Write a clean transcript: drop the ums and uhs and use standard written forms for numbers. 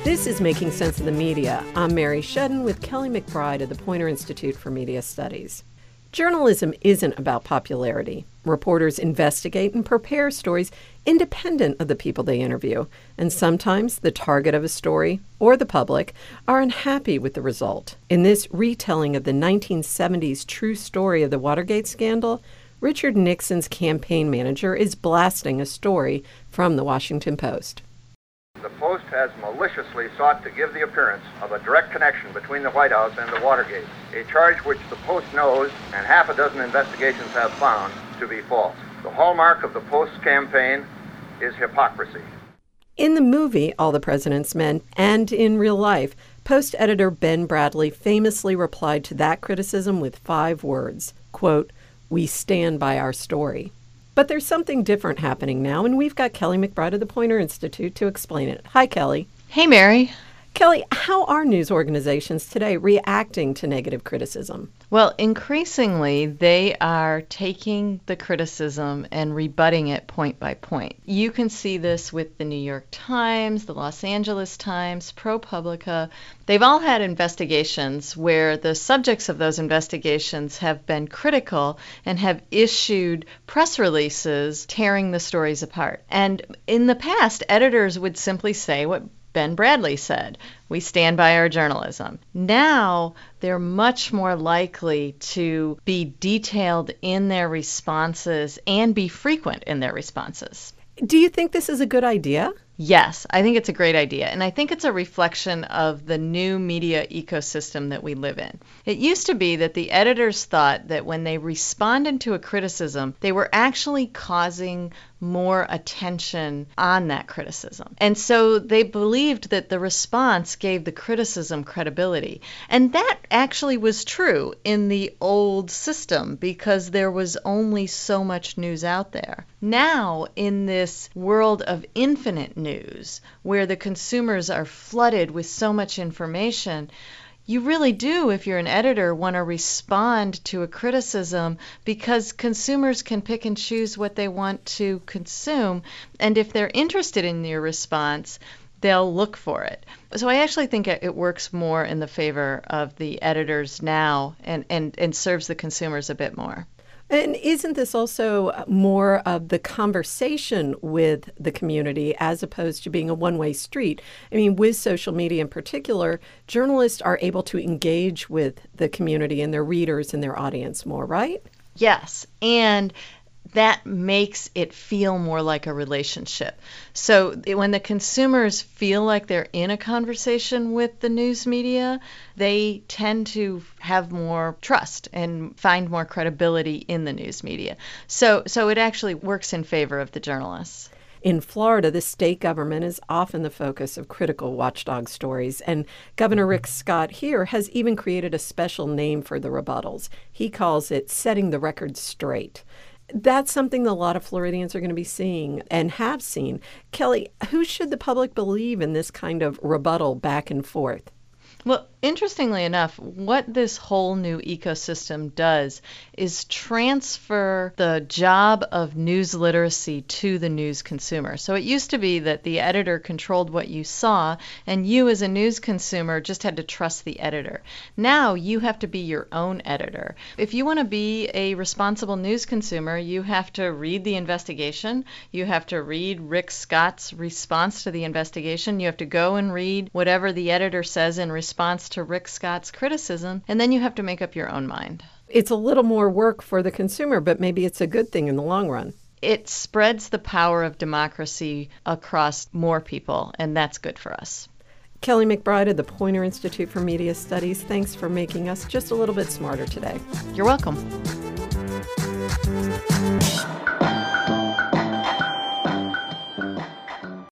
This is Making Sense of the Media. I'm Mary Shedden with Kelly McBride of the Poynter Institute for Media Studies. Journalism isn't about popularity. Reporters investigate and prepare stories independent of the people they interview, and sometimes the target of a story, or the public, are unhappy with the result. In this retelling of the 1970s true story of the Watergate scandal, Richard Nixon's campaign manager is blasting a story from the Washington Post. The Post has maliciously sought to give the appearance of a direct connection between the White House and the Watergate, a charge which the Post knows and half a dozen investigations have found to be false. The hallmark of the Post's campaign is hypocrisy. In the movie All the President's Men and in real life, Post editor Ben Bradlee famously replied to that criticism with 5 words, quote, "We stand by our story." But there's something different happening now, and we've got Kelly McBride of the Poynter Institute to explain it. Hi, Kelly. Hey, Mary. Kelly, how are news organizations today reacting to negative criticism? Well, increasingly, they are taking the criticism and rebutting it point by point. You can see this with the New York Times, the Los Angeles Times, ProPublica. They've all had investigations where the subjects of those investigations have been critical and have issued press releases tearing the stories apart. And in the past, editors would simply say what Ben Bradlee said, "We stand by our journalism." Now, they're much more likely to be detailed in their responses and be frequent in their responses. Do you think this is a good idea? Yes, I think it's a great idea, and I think it's a reflection of the new media ecosystem that we live in. It used to be that the editors thought that when they responded to a criticism, they were actually causing more attention on that criticism. And so they believed that the response gave the criticism credibility. And that actually was true in the old system because there was only so much news out there. Now, in this world of infinite news, where the consumers are flooded with so much information, you really do, if you're an editor, want to respond to a criticism because consumers can pick and choose what they want to consume. And if they're interested in your response, they'll look for it. So I actually think it works more in the favor of the editors now and serves the consumers a bit more. And isn't this also more of the conversation with the community as opposed to being a one-way street? I mean, with social media in particular, journalists are able to engage with the community and their readers and their audience more, right? Yes, and that makes it feel more like a relationship. So when the consumers feel like they're in a conversation with the news media, they tend to have more trust and find more credibility in the news media. So it actually works in favor of the journalists. In Florida, the state government is often the focus of critical watchdog stories, and Governor Rick Scott here has even created a special name for the rebuttals. He calls it setting the record straight. That's something that a lot of Floridians are going to be seeing and have seen. Kelly, who should the public believe in this kind of rebuttal back and forth? Well, interestingly enough, what this whole new ecosystem does is transfer the job of news literacy to the news consumer. So it used to be that the editor controlled what you saw, and you as a news consumer just had to trust the editor. Now you have to be your own editor. If you want to be a responsible news consumer, you have to read the investigation. You have to read Rick Scott's response to the investigation. You have to go and read whatever the editor says in response to Rick Scott's criticism, and then you have to make up your own mind. It's a little more work for the consumer, but maybe it's a good thing in the long run. It spreads the power of democracy across more people, and that's good for us. Kelly McBride of the Poynter Institute for Media Studies, thanks for making us just a little bit smarter today. You're welcome.